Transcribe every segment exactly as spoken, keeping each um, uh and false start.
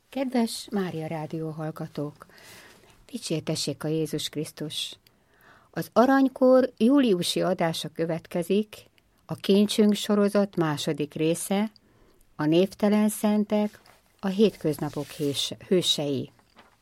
Kedves Mária Rádió hallgatók! Dicsértessék a Jézus Krisztus! Az Aranykor júliusi adása következik, a Kincsünk sorozat második része, a névtelen szentek, a hétköznapok hősei.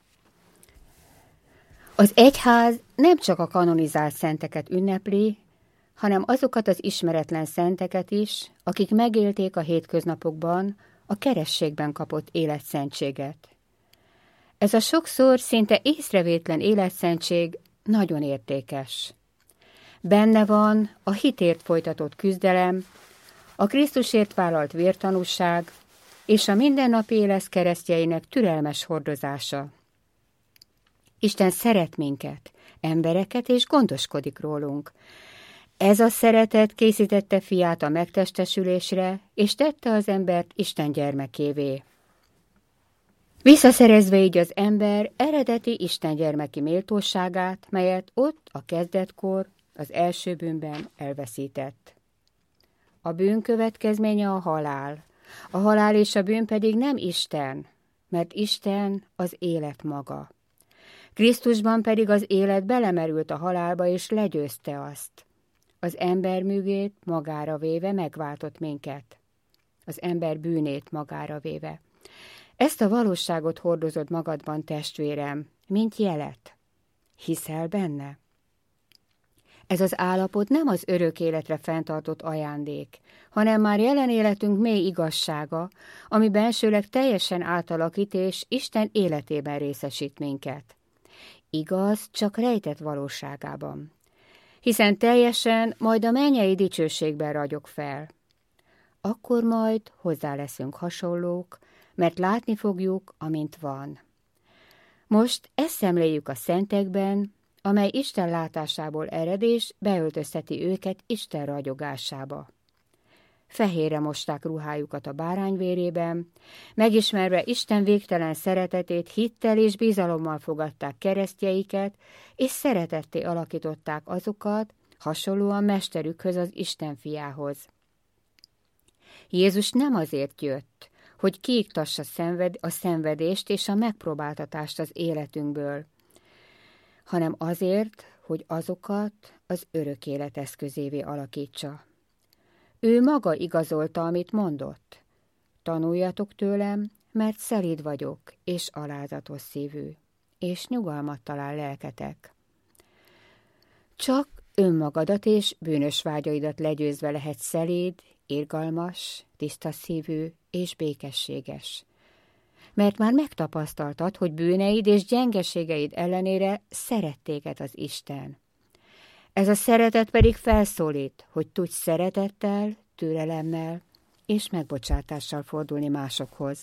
Az egyház nem csak a kanonizált szenteket ünnepli, hanem azokat az ismeretlen szenteket is, akik megélték a hétköznapokban a kerességben kapott életszentséget. Ez a sokszor szinte észrevétlen életszentség nagyon értékes. Benne van a hitért folytatott küzdelem, a Krisztusért vállalt vértanúság és a mindennapi élet keresztjeinek türelmes hordozása. Isten szeret minket, embereket, és gondoskodik rólunk. Ez a szeretet készítette fiát a megtestesülésre, és tette az embert Isten gyermekévé. Visszaszerezve így az ember eredeti Isten gyermeki méltóságát, melyet ott a kezdetkor, az első bűnben elveszített. A bűn következménye a halál. A halál és a bűn pedig nem Isten, mert Isten az élet maga. Krisztusban pedig az élet belemerült a halálba, és legyőzte azt. Az ember művét magára véve megváltott minket. Az ember bűnét magára véve. Ezt a valóságot hordozod magadban, testvérem, mint jelet. Hiszel benne? Ez az állapot nem az örök életre fenntartott ajándék, hanem már jelen életünk mély igazsága, ami bensőleg teljesen átalakít és Isten életében részesít minket. Igaz, csak rejtett valóságában. Hiszen teljesen majd a mennyei dicsőségben ragyog fel. Akkor majd hozzá leszünk hasonlók, mert látni fogjuk, amint van. Most ezt szemléljük a szentekben, amely Isten látásából ered, és beöltözteti őket Isten ragyogásába. Fehérre mosták ruhájukat a bárányvérében, megismerve Isten végtelen szeretetét, hittel és bizalommal fogadták keresztjeiket, és szeretetté alakították azokat, hasonlóan mesterükhöz, az Isten fiához. Jézus nem azért jött, hogy kiiktassa a szenvedést és a megpróbáltatást az életünkből, hanem azért, hogy azokat az örök élet eszközévé alakítsa. Ő maga igazolta, amit mondott. Tanuljatok tőlem, mert szelíd vagyok, és alázatos szívű, és nyugalmat talál lelketek. Csak önmagadat és bűnös vágyaidat legyőzve lehet szelíd, irgalmas, tiszta szívű és békességes. Mert már megtapasztaltad, hogy bűneid és gyengeségeid ellenére szeret téged az Isten. Ez a szeretet pedig felszólít, hogy tudj szeretettel, türelemmel és megbocsátással fordulni másokhoz.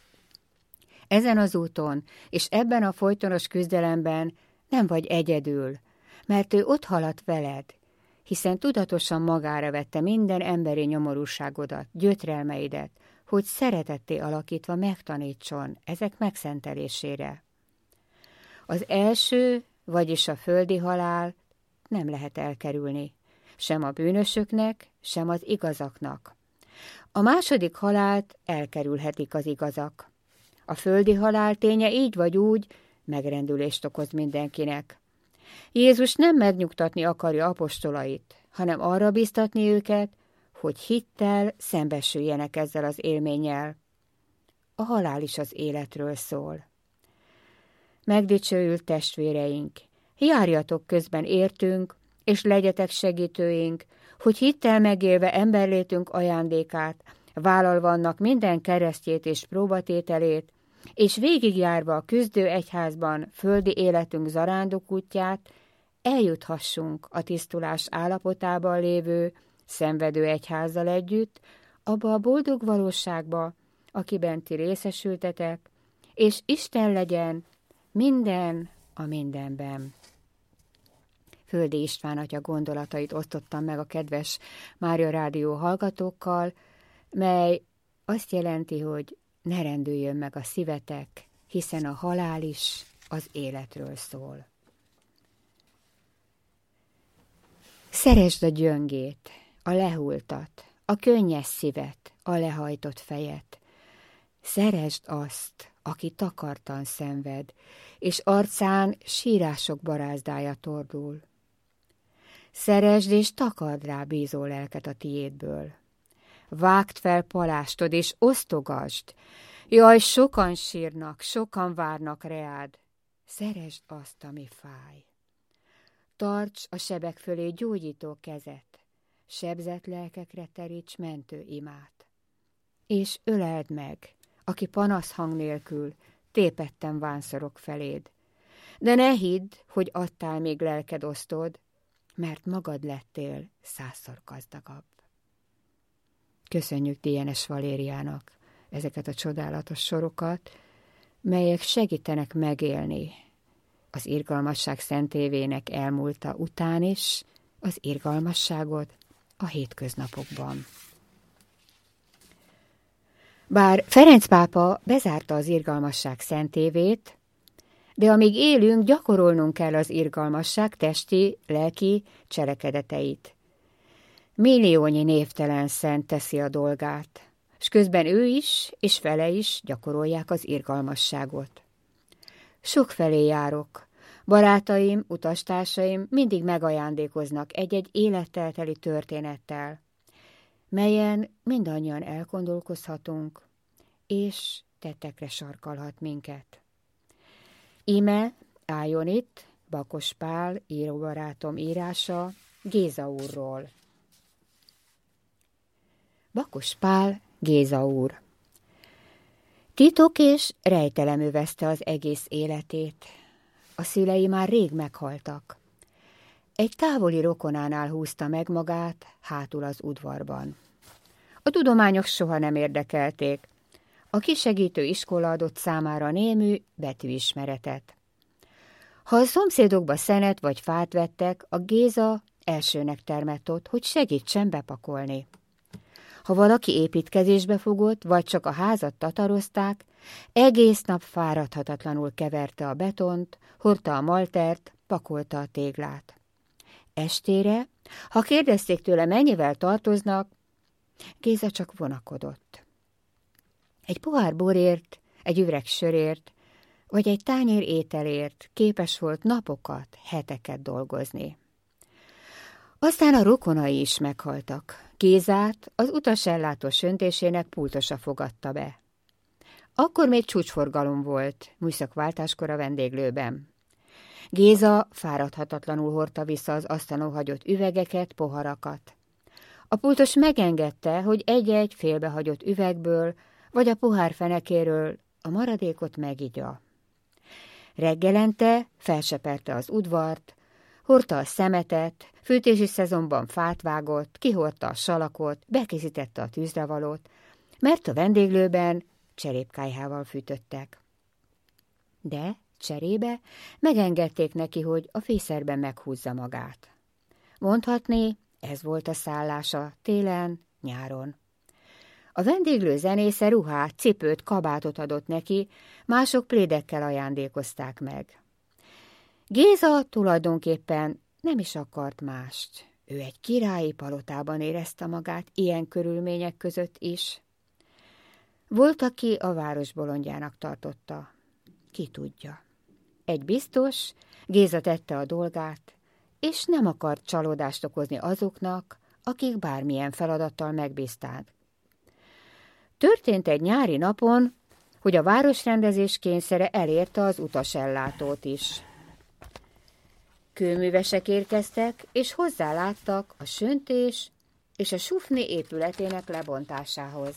Ezen az úton és ebben a folytonos küzdelemben nem vagy egyedül, mert ő ott haladt veled, hiszen tudatosan magára vette minden emberi nyomorúságodat, gyötrelmeidet, hogy szeretetté alakítva megtanítson ezek megszentelésére. Az első, vagyis a földi halál nem lehet elkerülni, sem a bűnösöknek, sem az igazaknak. A második halált elkerülhetik az igazak. A földi halál ténye így vagy úgy megrendülést okoz mindenkinek. Jézus nem megnyugtatni akarja apostolait, hanem arra biztatni őket, hogy hittel szembesüljenek ezzel az élménnyel. A halál is az életről szól. Megdicsőült testvéreink, járjatok közben értünk, és legyetek segítőink, hogy hittel megélve emberlétünk ajándékát, vállalva annak minden keresztjét és próbatételét, és végigjárva a küzdő egyházban földi életünk zarándok útját, eljuthassunk a tisztulás állapotában lévő, szenvedő egyházzal együtt, abba a boldog valóságba, akiben ti részesültetek, és Isten legyen minden a mindenben. Földi István atya gondolatait osztottam meg a kedves Mária Rádió hallgatókkal, mely azt jelenti, hogy ne rendüljön meg a szívetek, hiszen a halál is az életről szól. Szeresd a gyöngét, a lehultat, a könnyes szívet, a lehajtott fejet. Szeresd azt, aki takartan szenved, és arcán sírások barázdája tordul. Szeresd és takard rá bízó lelket a tiédből. Vágd fel palástod, és osztogasd. Jaj, sokan sírnak, sokan várnak reád. Szeresd azt, ami fáj. Tarts a sebek fölé gyógyító kezet, sebzett lelkekre teríts mentő imát. És öleld meg, aki panasz hang nélkül tépetten vánszorok feléd. De ne hidd, hogy adtál, még lelked osztod, mert magad lettél százszor gazdagabb. Köszönjük Dienes Valériának ezeket a csodálatos sorokat, melyek segítenek megélni az irgalmasság szentévének elmúlta után is az irgalmasságot a hétköznapokban. Bár Ferenc pápa bezárta az irgalmasság szentévét, de amíg élünk, gyakorolnunk kell az irgalmasság testi, lelki cselekedeteit. Milliónyi névtelen szent teszi a dolgát, s közben ő is, és vele is gyakorolják az irgalmasságot. Sokfelé járok, barátaim, utastársaim mindig megajándékoznak egy-egy élettel teli történettel, melyen mindannyian elgondolkozhatunk, és tettekre sarkalhat minket. Íme álljon itt Bakos Pál íróbarátom írása Géza úrról. Bakos Pál, Géza úr. Titok és rejtelem övezte az egész életét. A szülei már rég meghaltak. Egy távoli rokonánál húzta meg magát, hátul az udvarban. A tudományok soha nem érdekelték. A kisegítő iskola adott számára némű betűismeretet. Ha a szomszédokba szenet vagy fát vettek, a Géza elsőnek termett ott, hogy segítsen bepakolni. Ha valaki építkezésbe fogott, vagy csak a házat tatarozták, egész nap fáradhatatlanul keverte a betont, hordta a maltert, pakolta a téglát. Estére, ha kérdezték tőle, mennyivel tartoznak, Géza csak vonakodott. Egy pohár borért, egy üveg sörért, vagy egy tányér ételért képes volt napokat, heteket dolgozni. Aztán a rokonai is meghaltak. Gézát az utasellátós öntésének pultosa fogadta be. Akkor még csúcsforgalom volt, műszakváltáskor a vendéglőben. Géza fáradhatatlanul hordta vissza az asztalon hagyott üvegeket, poharakat. A pultos megengedte, hogy egy-egy félbehagyott üvegből, vagy a pohár fenekéről a maradékot megigya. Reggelente felseperte az udvart, hordta a szemetet, fűtési szezonban fát vágott, kihordta a salakot, bekészítette a tűzrevalót, mert a vendéglőben cserépkályhával fűtöttek. De cserébe megengedték neki, hogy a fészerben meghúzza magát. Mondhatni, ez volt a szállása télen, nyáron. A vendéglő zenésze ruhát, cipőt, kabátot adott neki, mások plédekkel ajándékozták meg. Géza tulajdonképpen nem is akart mást. Ő egy királyi palotában érezte magát ilyen körülmények között is. Volt, aki a város bolondjának tartotta. Ki tudja. Egy biztos, Géza tette a dolgát, és nem akart csalódást okozni azoknak, akik bármilyen feladattal megbízták. Történt egy nyári napon, hogy a városrendezés kényszere elérte az utasellátót is. Kőművesek érkeztek, és hozzáláttak a söntés és a sufni épületének lebontásához.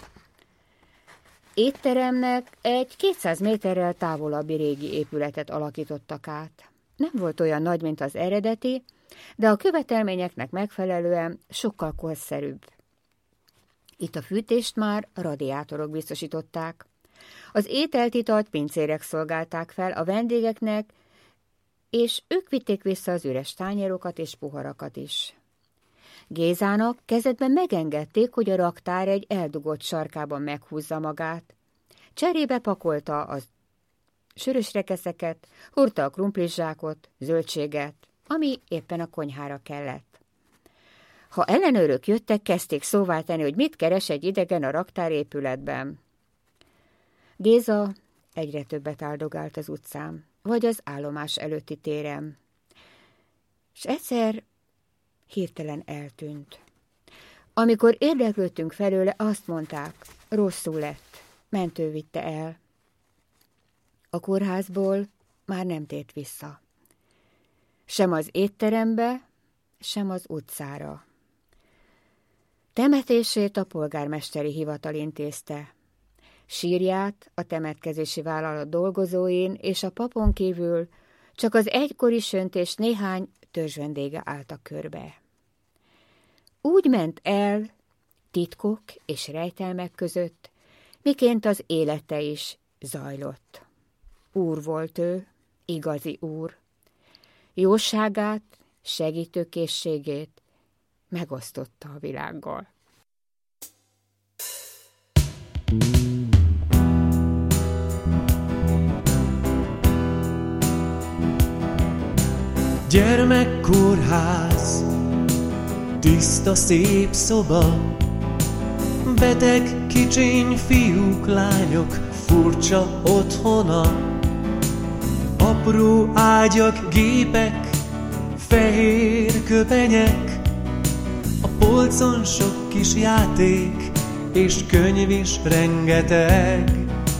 Étteremnek egy kétszáz méterrel távolabbi régi épületet alakítottak át. Nem volt olyan nagy, mint az eredeti, de a követelményeknek megfelelően sokkal korszerűbb. Itt a fűtést már radiátorok biztosították. Az ételt italt pincérek szolgálták fel a vendégeknek, és ők vitték vissza az üres tányérokat és poharakat is. Gézának kezdetben megengedték, hogy a raktár egy eldugott sarkában meghúzza magát. Cserébe pakolta az sörös rekeszeket, hordta a krumplizsákot, zöldséget, ami éppen a konyhára kellett. Ha ellenőrök jöttek, kezdték szóvá tenni, hogy mit keres egy idegen a raktárépületben. Géza Egyre többet áldogált az utcán, vagy az állomás előtti téren. És egyszer hirtelen eltűnt. Amikor érdeklődtünk felőle, azt mondták, rosszul lett, mentő vitte el. A kórházból már nem tért vissza. Sem az étterembe, sem az utcára. Temetését a polgármesteri hivatal intézte. Sírját a temetkezési vállalat dolgozóin és a papon kívül csak az egykori sönt és néhány törzsvendége álltak körbe. Úgy ment el, titkok és rejtelmek között, miként az élete is zajlott. Úr volt ő, igazi úr. Jóságát, segítőkészségét megosztotta a világgal. Gyermekkórház, tiszta szép szoba, beteg kicsiny fiúk, lányok, furcsa otthona. Apró ágyak, gépek, fehér köpenyek, a polcon sok kis játék, és könyv is rengeteg.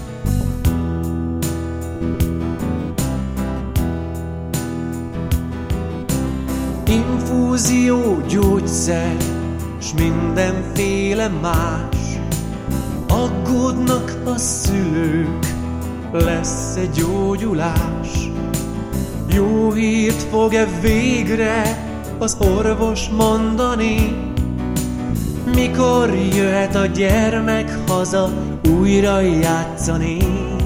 Infúzió, gyógyszer, s mindenféle más. Aggódnak a szülők, lesz-e gyógyulás? Jó hírt fog-e végre az orvos mondani? Mikor jöhet a gyermek haza újra játszani?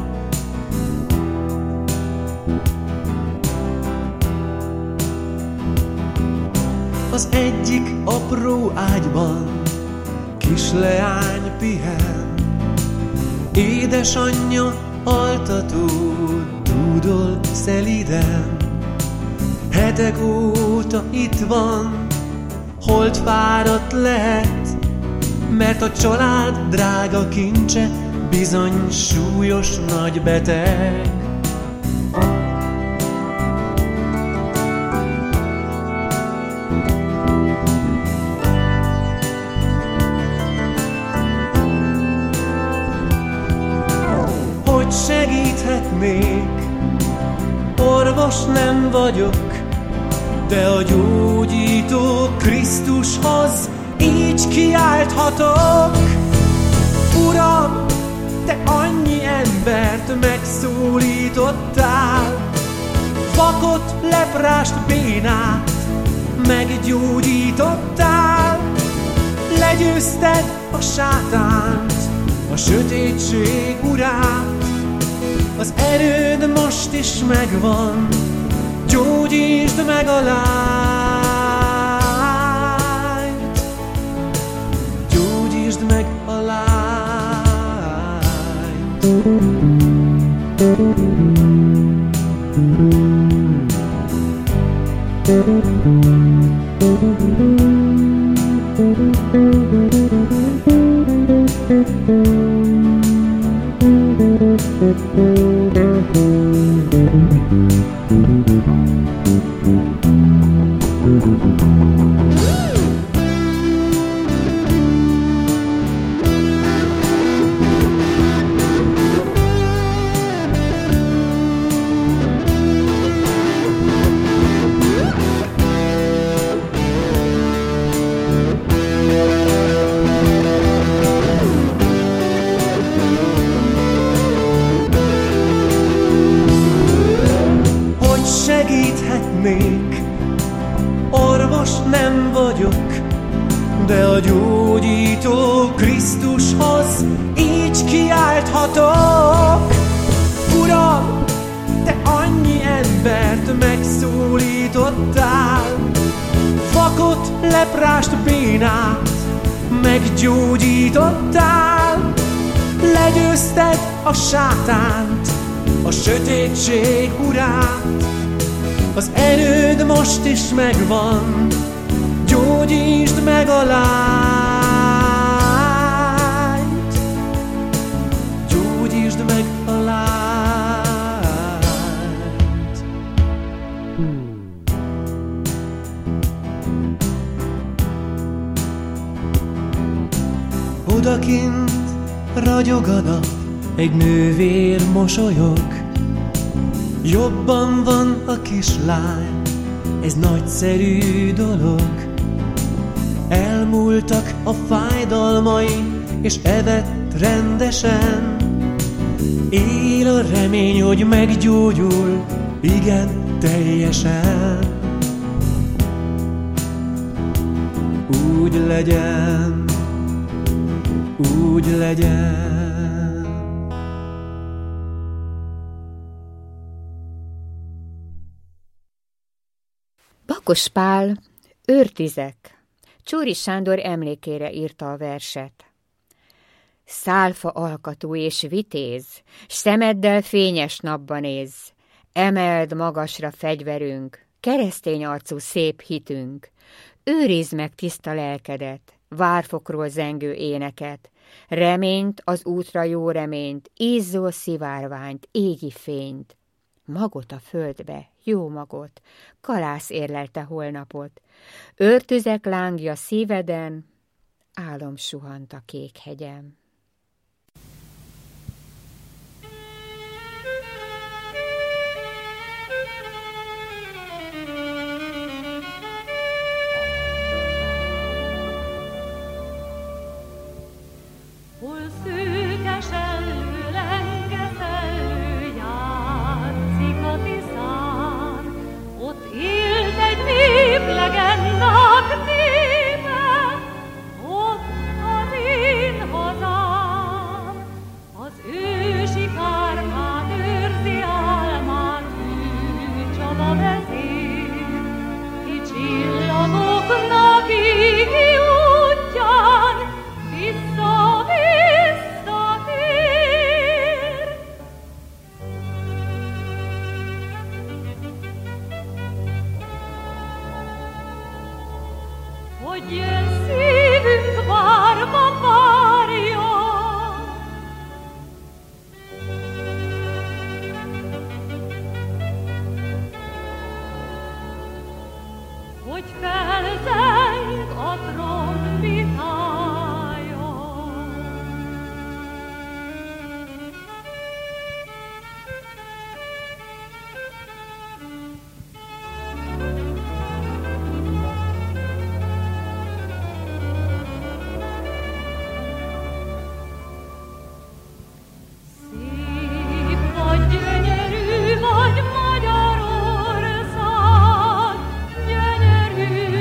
Az egyik apró ágyban kis leány pihen, édesanyja altató dúdol szeliden. Hetek óta itt van, holt fáradt lehet, mert a család drága kincse bizony súlyos nagy beteg. Hogy segíthetnék, orvos nem vagyok, de a gyógyító Krisztushoz így kiálthatok. Uram, te annyi embert megszólítottál, vakot, leprást, bénát meggyógyítottál. Legyőzted a sátánt, a sötétség urát, az erőd most is megvan, gyógyítsd meg a lányt, gyógyítsd meg a lányt. Segíthetnék, orvos nem vagyok, de a gyógyító Krisztushoz így kiálthatok. Uram, te annyi embert megszólítottál, vakot, leprást, bénát meggyógyítottál. Legyőzted a sátánt, a sötétség urát, az erőd most is megvan, gyógyítsd meg a lányt, gyógyítsd meg a lányt. ragyog a nap, egy nővér mosolyog. Jobban van a kislány, ez nagyszerű dolog. Elmúltak a fájdalmai, és evett rendesen. Él a remény, hogy meggyógyul, igen, teljesen. Úgy legyen, úgy legyen. Bakos Pál, Őrtizek, Csóri Sándor emlékére írta a verset. Szálfa alkatú és vitéz, s szemeddel fényes napba néz, emeld magasra fegyverünk, keresztény arcú szép hitünk, őrizd meg tiszta lelkedet, várfokról zengő éneket, reményt, az útra jó reményt, ízzó szivárványt, égi fényt, magot a földbe, jó magot, kalász érlelte holnapot, őrtüzek lángja szíveden, álom suhant a kék hegyen. Magyarország, gyönyörű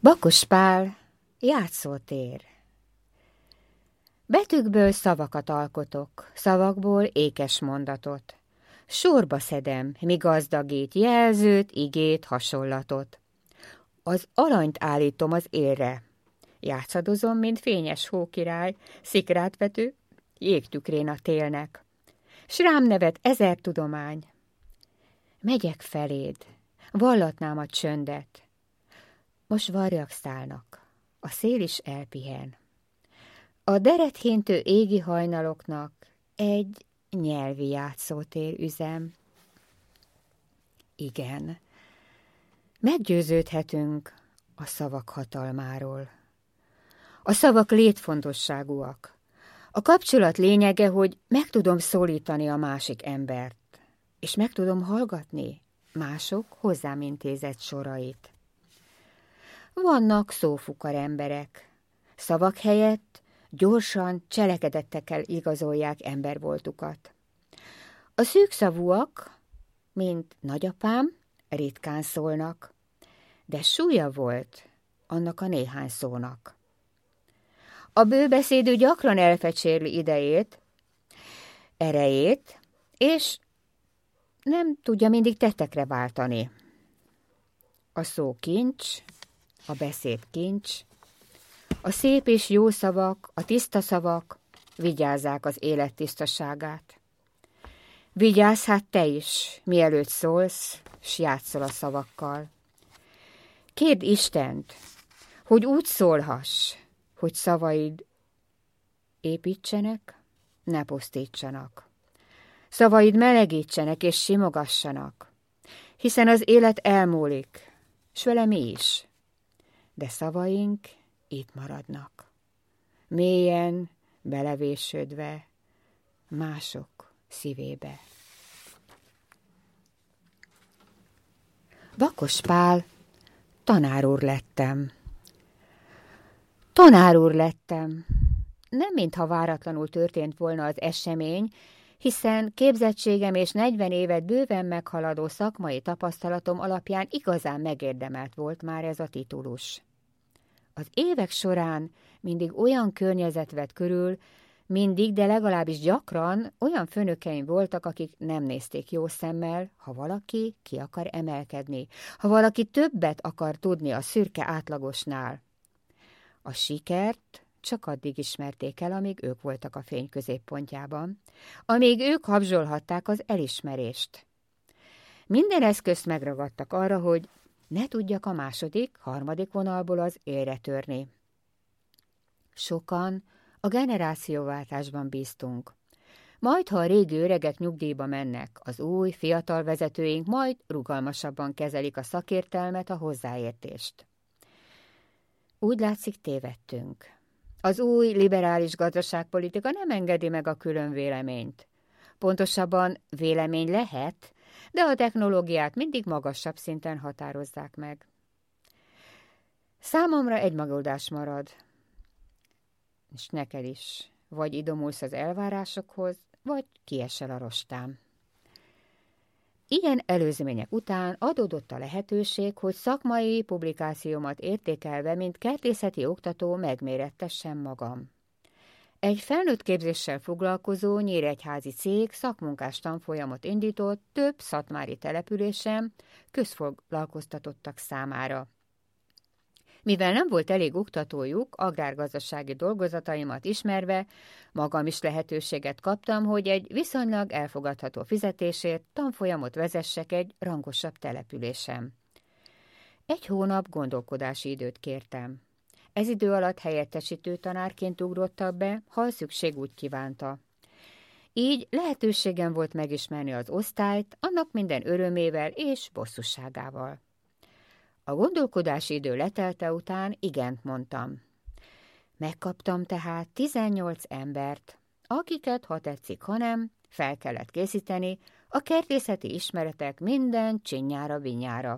Bakos Pál, játszótér. Betűkből szavakat alkotok, szavakból ékes mondatot. Sorba szedem, mi gazdagít, jelzőt, igét, hasonlatot. Az alanyt állítom az élre. Játszadozom, mint fényes hókirály, szikrát vető, jégtükrén a télnek. S rám nevet ezer tudomány. Megyek feléd, vallatnám a csöndet. Most varjak szállnak, a szél is elpihen. A derethintő égi hajnaloknak egy nyelvi játszótér üzem. Igen, meggyőződhetünk a szavak hatalmáról. A szavak létfontosságúak. A kapcsolat lényege, hogy meg tudom szólítani a másik embert, és meg tudom hallgatni mások hozzám intézett sorait. Vannak szófukar emberek. Szavak helyett gyorsan cselekedettekkel igazolják embervoltukat. A szűkszavúak, mint nagyapám, ritkán szólnak, de súlya volt annak a néhány szónak. A bőbeszédű gyakran elfecsérli idejét, erejét, és nem tudja mindig tettekre váltani. A szó kincs, a beszéd kincs, a szép és jó szavak, a tiszta szavak vigyázzák az élet tisztaságát. Vigyázz hát te is, mielőtt szólsz, s játszol a szavakkal. Kérd Istent, hogy úgy szólhass, hogy szavaid építsenek, ne pusztítsanak. Szavaid melegítsenek és simogassanak, hiszen az élet elmúlik, s vele mi is, de szavaink itt maradnak, mélyen belevésődve mások szívébe. Bakos Pál, tanár úr lettem. Tanár úr lettem. Nem mintha váratlanul történt volna az esemény, hiszen képzettségem és negyven évet bőven meghaladó szakmai tapasztalatom alapján igazán megérdemelt volt már ez a titulus. Az évek során mindig olyan környezet vett körül, mindig, de legalábbis gyakran olyan főnökeim voltak, akik nem nézték jó szemmel, ha valaki ki akar emelkedni, ha valaki többet akar tudni a szürke átlagosnál. A sikert csak addig ismerték el, amíg ők voltak a fény középpontjában, amíg ők habzsolhatták az elismerést. Minden eszközt megragadtak arra, hogy ne tudjak a második, harmadik vonalból az élre törni. Sokan a generációváltásban bíztunk. Majd, ha a régi öregek nyugdíjba mennek, az új, fiatal vezetőink majd rugalmasabban kezelik a szakértelmet, a hozzáértést. Úgy látszik, tévedtünk. Az új, liberális gazdaságpolitika nem engedi meg a külön véleményt. Pontosabban vélemény lehet, de a technológiát mindig magasabb szinten határozzák meg. Számomra egy megoldás marad, és neked is. Vagy idomulsz az elvárásokhoz, vagy kiesel a rostám. Ilyen előzmények után adódott a lehetőség, hogy szakmai publikációmat értékelve, mint kertészeti oktató megmérettessem magam. Egy felnőtt képzéssel foglalkozó nyíregyházi cég szakmunkás tanfolyamot indított több szatmári településen közfoglalkoztatottak számára. Mivel nem volt elég oktatójuk, agrárgazdasági dolgozataimat ismerve, magam is lehetőséget kaptam, hogy egy viszonylag elfogadható fizetésért tanfolyamot vezessek egy rangosabb településen. Egy hónap gondolkodási időt kértem. Ez idő alatt helyettesítő tanárként ugrottak be, ha a szükség úgy kívánta. Így lehetőségem volt megismerni az osztályt, annak minden örömével és bosszúságával. A gondolkodási idő letelte után igent mondtam. Megkaptam tehát tizennyolc embert, akiket, ha tetszik, ha nem, fel kellett készíteni a kertészeti ismeretek minden csinyára-vinyára.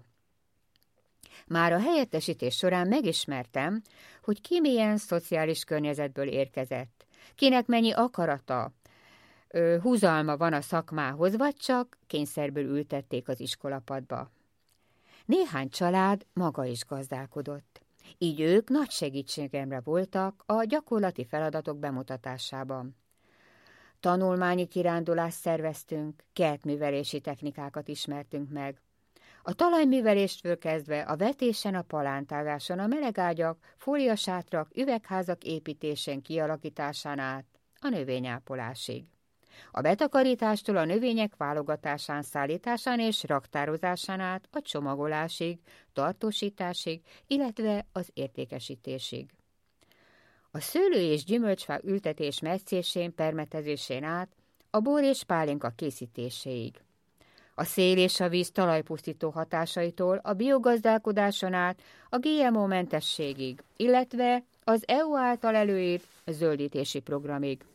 Már a helyettesítés során megismertem, hogy ki milyen szociális környezetből érkezett, kinek mennyi akarata, ö, húzalma van a szakmához, vagy csak kényszerből ültették az iskolapadba. Néhány család maga is gazdálkodott. Így ők nagy segítségemre voltak a gyakorlati feladatok bemutatásában. Tanulmányi kirándulást szerveztünk, kertművelési technikákat ismertünk meg. A talajműveléstől kezdve a vetésen, a palántázáson, a melegágyak, fóliasátrak, üvegházak építésén, kialakításán át a növényápolásig. A betakarítástól a növények válogatásán, szállításán és raktározásán át a csomagolásig, tartósításig, illetve az értékesítésig. A szőlő- és gyümölcsfák ültetés metszésén, permetezésén át a bor és pálinka készítéséig. A szél és a víz talajpusztító hatásaitól a biogazdálkodáson át a gé em o-mentességig, illetve az é u által előírt zöldítési programig.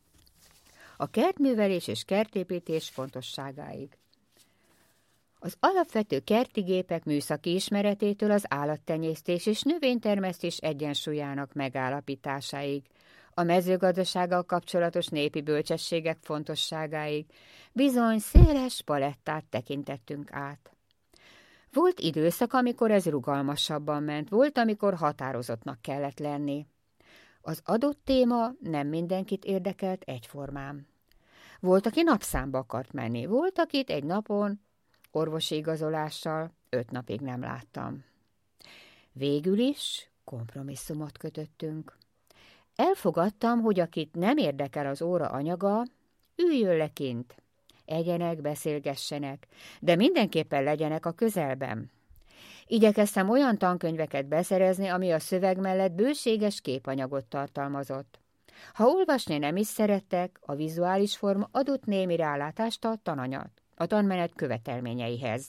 A kertművelés és kertépítés fontosságáig. Az alapvető kerti gépek műszaki ismeretétől az állattenyésztés és növénytermesztés egyensúlyának megállapításáig, a mezőgazdasággal kapcsolatos népi bölcsességek fontosságáig bizony széles palettát tekintettünk át. Volt időszak, amikor ez rugalmasabban ment, volt, amikor határozottnak kellett lenni. Az adott téma nem mindenkit érdekelt egyformán. Volt, aki napszámba akart menni, volt, akit egy napon orvosi igazolással öt napig nem láttam. Végül is kompromisszumot kötöttünk. Elfogadtam, hogy akit nem érdekel az óra anyaga, üljön le kint. Egyenek, beszélgessenek, de mindenképpen legyenek a közelben. Igyekeztem olyan tankönyveket beszerezni, ami a szöveg mellett bőséges képanyagot tartalmazott. Ha olvasni nem is szerettek, a vizuális forma adott némi rálátást a tananyag, a tanmenet követelményeihez.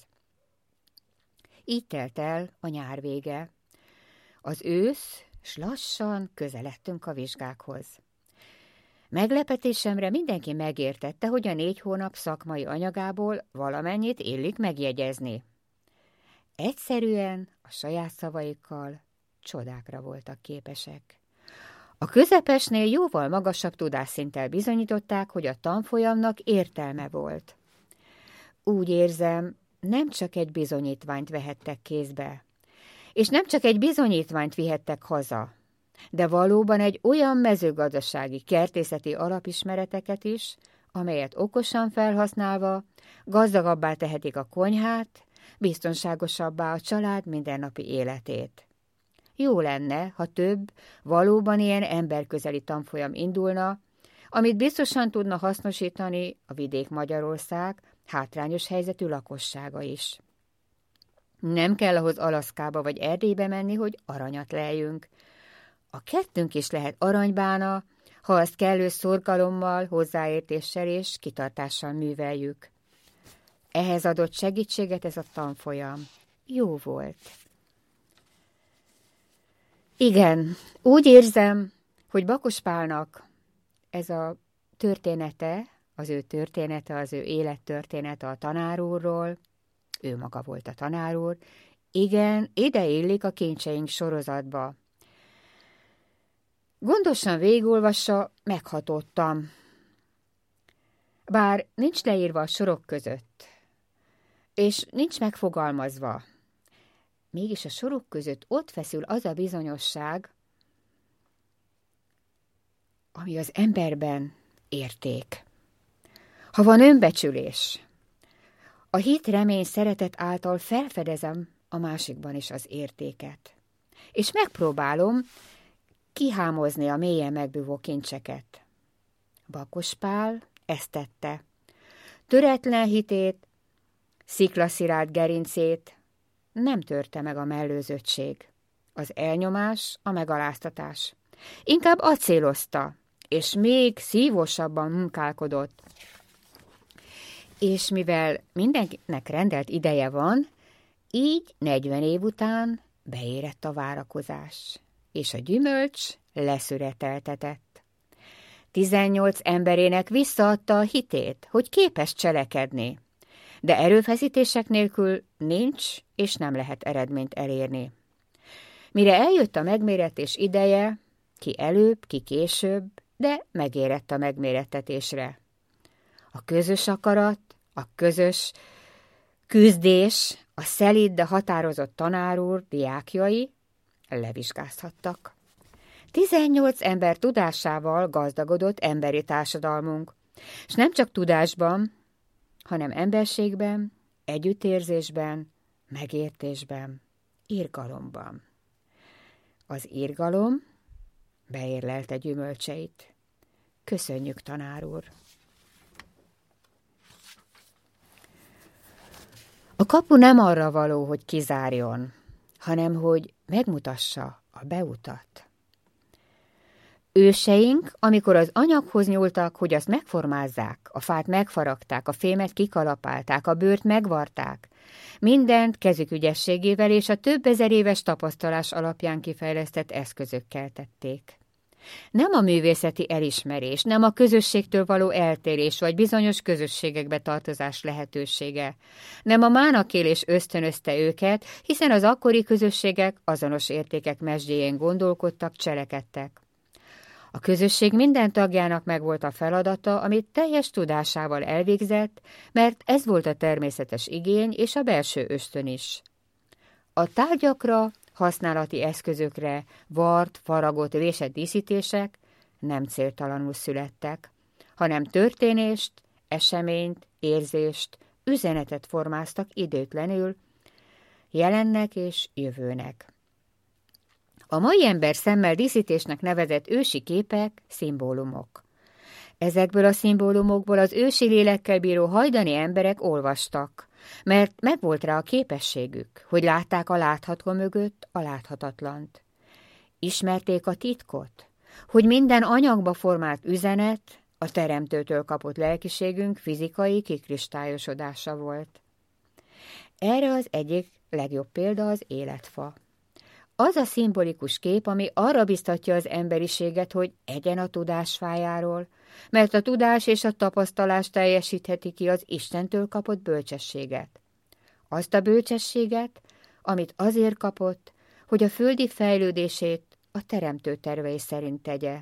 Így telt el a nyár vége. Az ősz, s lassan közeledtünk a vizsgákhoz. Meglepetésemre mindenki megértette, hogy a négy hónap szakmai anyagából valamennyit illik megjegyezni. Egyszerűen a saját szavaikkal csodákra voltak képesek. A közepesnél jóval magasabb tudásszinttel bizonyították, hogy a tanfolyamnak értelme volt. Úgy érzem, nem csak egy bizonyítványt vehettek kézbe, és nem csak egy bizonyítványt vihettek haza, de valóban egy olyan mezőgazdasági, kertészeti alapismereteket is, amelyet okosan felhasználva gazdagabbá tehetik a konyhát, biztonságosabbá a család mindennapi életét. Jó lenne, ha több, valóban ilyen emberközeli tanfolyam indulna, amit biztosan tudna hasznosítani a Vidék-Magyarország hátrányos helyzetű lakossága is. Nem kell ahhoz Alaszkába vagy Erdélybe menni, hogy aranyat leljünk. A kettőnk is lehet aranybána, ha azt kellő szorgalommal, hozzáértéssel és kitartással műveljük. Ehhez adott segítséget ez a tanfolyam. Jó volt. Igen, úgy érzem, hogy Bakos Pálnak ez a története, az ő története, az ő élettörténete a tanárúrról, ő maga volt a tanárúr, igen, ide illik a Kincseink sorozatba. Gondosan végigolvassa, meghatottam. Bár nincs leírva a sorok között, és nincs megfogalmazva, mégis a sorok között ott feszül az a bizonyosság, ami az emberben érték. Ha van önbecsülés, a hit, remény, szeretet által felfedezem a másikban is az értéket, és megpróbálom kihámozni a mélyen megbúvó kincseket. Bakos Pál ezt tette. Töretlen hitét, sziklaszilárd gerincét nem törte meg a mellőzöttség, az elnyomás, a megaláztatás. Inkább acélozta, és még szívósabban munkálkodott. És mivel mindenkinek rendelt ideje van, így negyven év után beérett a várakozás, és a gyümölcs leszüreteltetett. Tizennyolc emberének visszaadta a hitét, hogy képes cselekedni, de erőfeszítések nélkül nincs és nem lehet eredményt elérni. Mire eljött a megmérettés ideje, ki előbb, ki később, de megérett a megmérettetésre. A közös akarat, a közös küzdés, a szelíd, de határozott tanárúr diákjai levizsgázhattak. Tizennyolc ember tudásával gazdagodott emberi társadalmunk, és nem csak tudásban, hanem emberségben, együttérzésben, megértésben, irgalomban. Az irgalom beérlelte gyümölcseit. Köszönjük, tanár úr! A kapu nem arra való, hogy kizárjon, hanem hogy megmutassa a beutat. Őseink, amikor az anyaghoz nyúltak, hogy azt megformázzák, a fát megfaragták, a fémet kikalapálták, a bőrt megvarták, mindent kezük ügyességével és a több ezer éves tapasztalás alapján kifejlesztett eszközökkel tették. Nem a művészeti elismerés, nem a közösségtől való eltérés vagy bizonyos közösségekbe tartozás lehetősége, nem a mánakélés ösztönözte őket, hiszen az akkori közösségek azonos értékek mezsdjéjén gondolkodtak, cselekedtek. A közösség minden tagjának megvolt a feladata, amit teljes tudásával elvégzett, mert ez volt a természetes igény és a belső ösztön is. A tárgyakra, használati eszközökre, vart, faragott, vésett díszítések nem céltalanul születtek, hanem történést, eseményt, érzést, üzenetet formáztak időtlenül, jelennek és jövőnek. A mai ember szemmel díszítésnek nevezett ősi képek, szimbólumok. Ezekből a szimbólumokból az ősi lélekkel bíró hajdani emberek olvastak, mert megvolt rá a képességük, hogy látták a látható mögött a láthatatlant. Ismerték a titkot, hogy minden anyagba formált üzenet a teremtőtől kapott lelkiségünk fizikai kikristályosodása volt. Erre az egyik legjobb példa az életfa. Az a szimbolikus kép, ami arra biztatja az emberiséget, hogy egyen a tudás fájáról, mert a tudás és a tapasztalás teljesítheti ki az Istentől kapott bölcsességet. Azt a bölcsességet, amit azért kapott, hogy a földi fejlődését a teremtő tervei szerint tegye.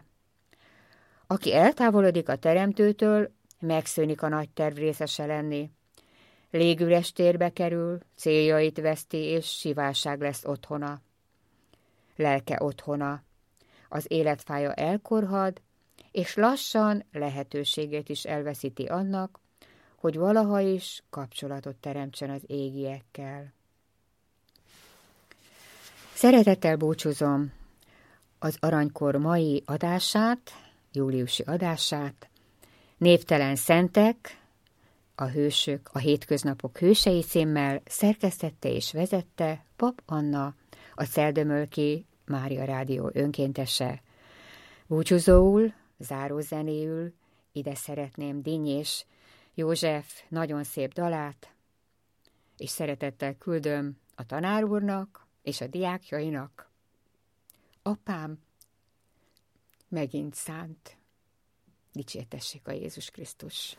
Aki eltávolodik a teremtőtől, megszűnik a nagy terv részese lenni. Légüres térbe kerül, céljait veszti, és sivárság lesz otthona. Lelke otthona. Az életfája elkorhad, és lassan lehetőségét is elveszíti annak, hogy valaha is kapcsolatot teremtsen az égiekkel. Szeretettel búcsúzom az Aranykor mai adását, júliusi adását. Névtelen szentek, a hősök, a hétköznapok hősei címmel szerkesztette és vezette Pap Anna, a Szeldömölki Mária Rádió önkéntese. Búcsúzóul, zárózenéül ide szeretném Dinnyés József nagyon szép dalát, és szeretettel küldöm a tanár úrnak és a diákjainak. Apám megint szánt. Dicsértessék a Jézus Krisztus!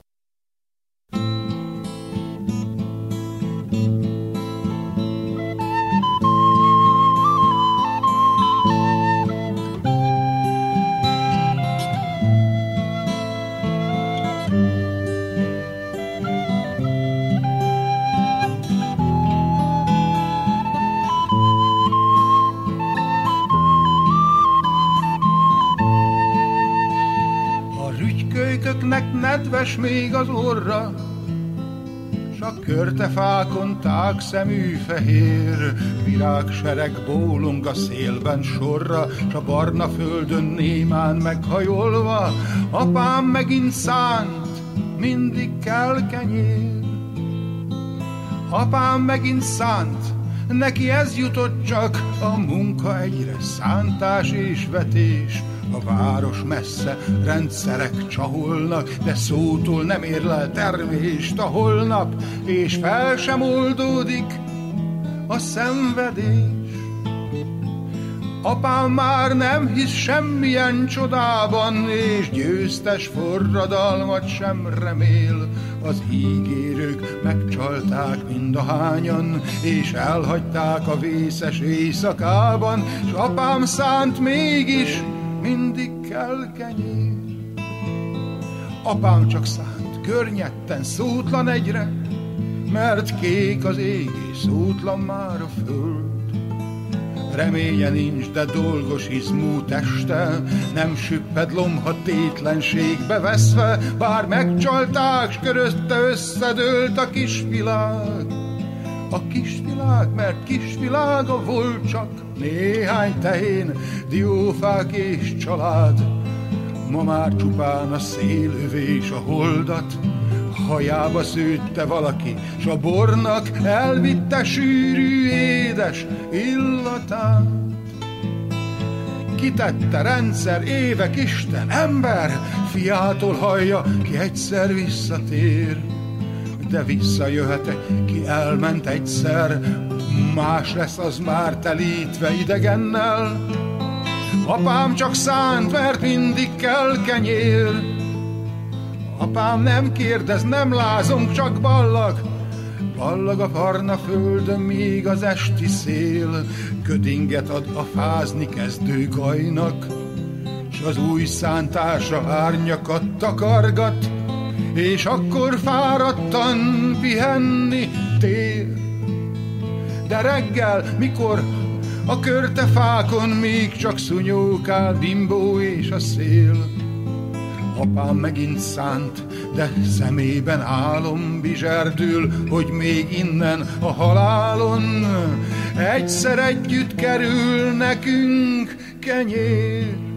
Nedves még az orra, s a körtefákon tágszemű fehér virágsereg bólong a szélben sorra, s a barna földön némán meghajolva, apám megint szánt, mindig kell kenyér. Apám megint szánt, neki ez jutott csak, a munka egyre szántás és vetés. A város messze, rendszerek csaholnak, de szótól nem érlel termést a holnap, és fel sem oldódik a szenvedés. Apám már nem hisz semmilyen csodában, és győztes forradalmat sem remél. Az ígérők megcsalták mindahányan, és elhagyták a vészes éjszakában, s apám szánt mégis, mindig kell kenyér. Apám csak szánt, környetten, szótlan egyre, mert kék az ég, és szótlan már a föld. reménye nincs, de dolgos izmú teste, nem süpped lomha tétlenségbe veszve, bár megcsalták, s körözte összedőlt a kisvilág. A kisvilág, mert kisvilága volt csak néhány tehén, diófák és család. Ma már csupán a szél övé és a holdat, hajába szőtte valaki, s a bornak elvitte sűrű, édes illatát. Kitette rendszer, évek, Isten, ember, fiától hallja, ki egyszer visszatér. De visszajöhet, ki elment egyszer, más lesz az már telítve idegennel. Apám csak szánt, mert mindig kell kenyér. Apám nem kérdez, nem lázong, csak ballag. Ballag a barna földön, míg az esti szél ködinget ad a fázni kezdő gajnak, s az új szántásra árnyakat takargat, és akkor fáradtan pihenni tér. De reggel, mikor a körtefákon még csak szunyókál bimbó és a szél, apám megint szánt, de szemében álom bizserdül, hogy még innen a halálon egyszer együtt kerül nekünk kenyér.